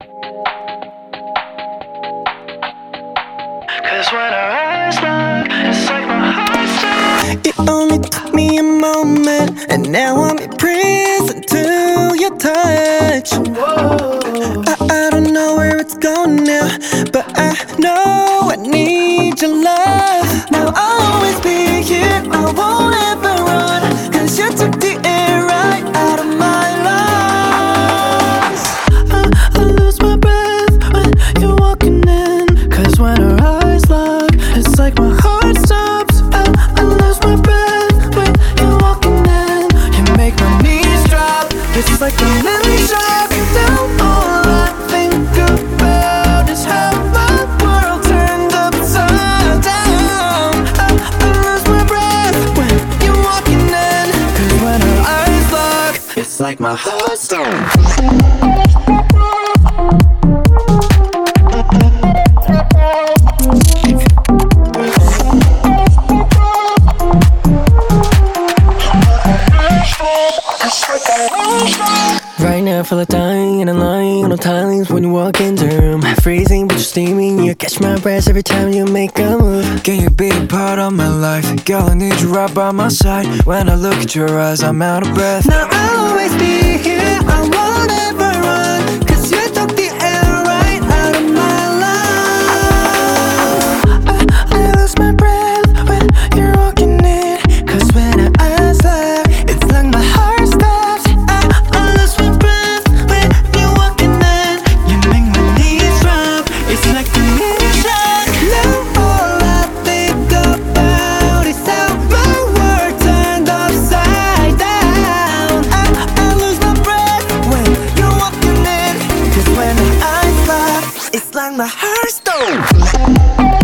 Cause when our eyes lock, it's like my heart stops. It only took me a moment, and now I'm in prison to your touch. I don't know where it's going now, but I know I need your love. Now I'll always be here, I won't ever run, cause you took the air right out of my lungs. I lose my breath when you're walking in, cause when our eyes lock, it's like my heart stops. I lose my breath when you're walking in. You make my knees drop, it's like a mini shock. Now all I think about is how my world turned upside down. I lose my breath when you're walking in, cause when our eyes lock, it's like my heart stops. Right now I feel like dying and I'm lying on the tilings when you walk into the room. Freezing but you're steaming, you catch my breath every time you make a move. Can you be a part of my life? Girl, I need you right by my side. When I look at your eyes, I'm out of breath. Now I'll always be here, I won't ever run, cause you took the air right out of my lungs. I lose my breath when you're walking in, cause when our eyes lock, it's like my heart stops. I lose my breath when you're walking in. You make my knees drop, it's like a mini shock. Now all I think about is how my world turned upside down. I lose my breath when you're walking in, cause when our eyes lock, it's like my heart stops.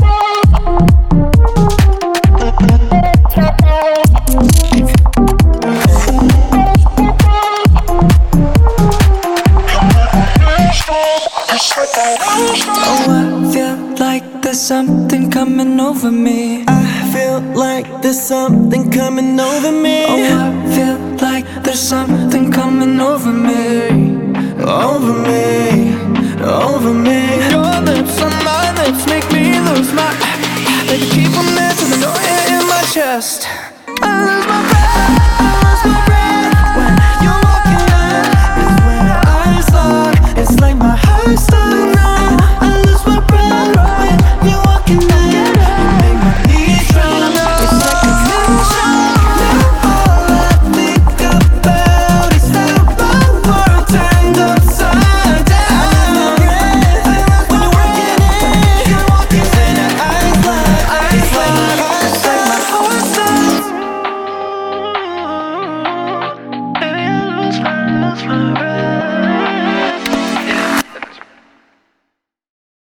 Oh, I feel like there's something coming over me. I feel like there's something coming over me. Oh, I feel like there's something coming over me. Over me, over me. Your lips on my lips make me lose my. They can keep on dancing, I know it in my chest. I lose my breath, I lose my breath when you're walking in, cause when our eyes lock, it's like my heart stops. I lose my breath when you're walking in. You make my knees drop, it's like a mini shock. Now all I think about is how my world turned upside down. When you're walking in, when our eyes lock, it's like my heart stops. Baby, I lose my breath.